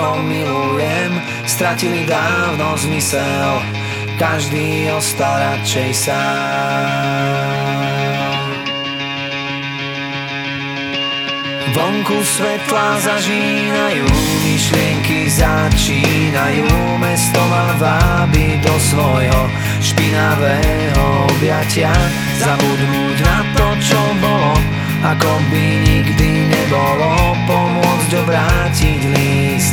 ako milujem, stratili dávno zmysel, každý ostal radšej sám. Vonku svetlá zažínajú, myšlienky začínajú, mesto ma vábi do svojho špinavého objatia. Zabudnúť na to, čo bolo, ako by nikdy nebolo, pomôcť obrátiť list